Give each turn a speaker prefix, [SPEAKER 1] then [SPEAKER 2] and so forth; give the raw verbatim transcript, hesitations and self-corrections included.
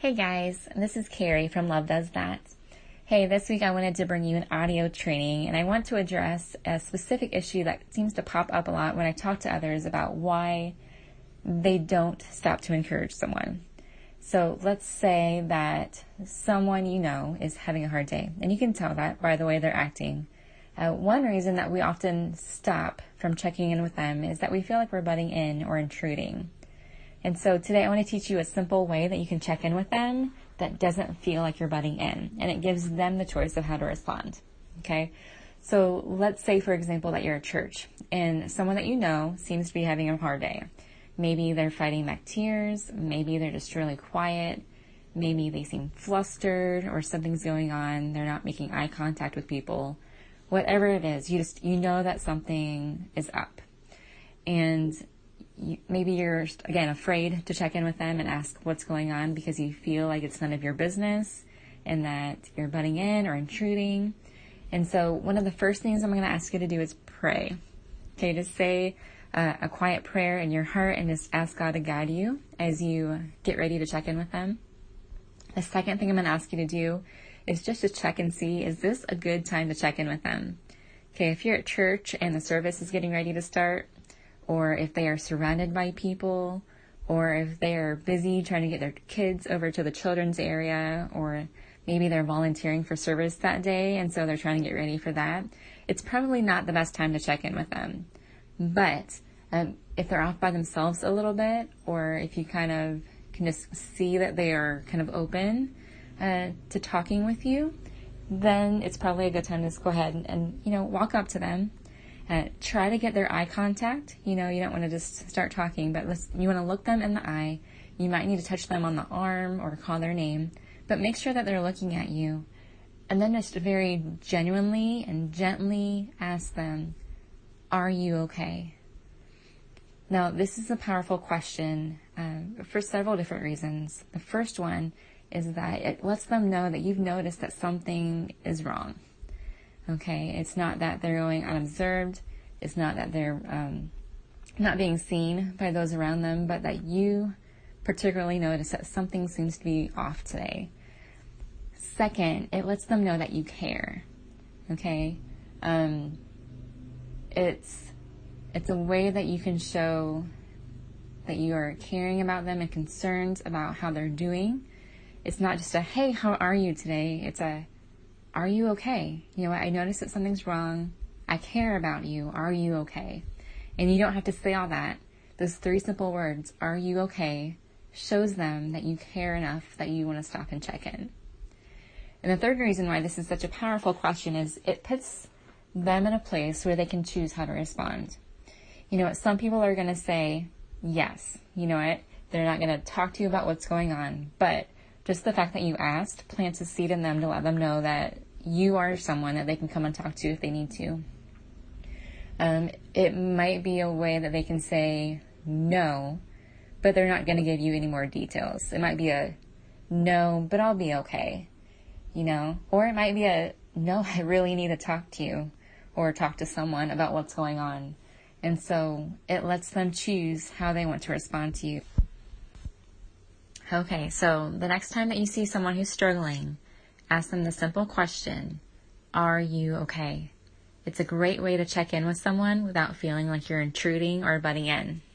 [SPEAKER 1] Hey guys, this is Carrie from Love Does That. Hey, this week I wanted to bring you an audio training, and I want to address a specific issue that seems to pop up a lot when I talk to others about why they don't stop to encourage someone. So let's say that someone you know is having a hard day, and you can tell that by the way they're acting. Uh, one reason that we often stop from checking in with them is that we feel like we're butting in or intruding. And so today I want to teach you a simple way that you can check in with them that doesn't feel like you're butting in, and it gives them the choice of how to respond. Okay? So let's say, for example, that you're at church and someone that you know seems to be having a hard day. Maybe they're fighting back tears, maybe they're just really quiet, maybe they seem flustered or something's going on, they're not making eye contact with people. Whatever it is, you just, you know that something is up. And You, maybe you're, again, afraid to check in with them and ask what's going on because you feel like it's none of your business and that you're butting in or intruding. And so one of the first things I'm going to ask you to do is pray. Okay, just say uh, a quiet prayer in your heart and just ask God to guide you as you get ready to check in with them. The second thing I'm going to ask you to do is just to check and see, is this a good time to check in with them? Okay, if you're at church and the service is getting ready to start, or if they are surrounded by people, or if they are busy trying to get their kids over to the children's area, or maybe they're volunteering for service that day and so they're trying to get ready for that, it's probably not the best time to check in with them. But um, if they're off by themselves a little bit, or if you kind of can just see that they are kind of open uh, to talking with you, then it's probably a good time to just go ahead and, and you know, walk up to them. Uh, try to get their eye contact. You know, you don't want to just start talking, but let's, you want to look them in the eye. You might need to touch them on the arm or call their name, but make sure that they're looking at you. And then just very genuinely and gently ask them, are you okay? Now, this is a powerful question um, for several different reasons. The first one is that it lets them know that you've noticed that something is wrong. Okay, it's not that they're going unobserved. It's not that they're um, not being seen by those around them, but that you particularly notice that something seems to be off today. Second, it lets them know that you care. Okay, um, it's it's a way that you can show that you are caring about them and concerned about how they're doing. It's not just a, hey, how are you today? It's a, are you okay? You know, I noticed that something's wrong. I care about you. Are you okay? And you don't have to say all that. Those three simple words, are you okay, shows them that you care enough that you want to stop and check in. And the third reason why this is such a powerful question is it puts them in a place where they can choose how to respond. You know what? Some people are going to say, yes, you know what? They're not going to talk to you about what's going on, but just the fact that you asked plants a seed in them to let them know that you are someone that they can come and talk to if they need to. Um, it might be a way that they can say no, but they're not going to give you any more details. It might be a no, but I'll be okay, you know, or it might be a no, I really need to talk to you or talk to someone about what's going on. And so it lets them choose how they want to respond to you. Okay, so the next time that you see someone who's struggling, ask them the simple question, are you okay? It's a great way to check in with someone without feeling like you're intruding or butting in.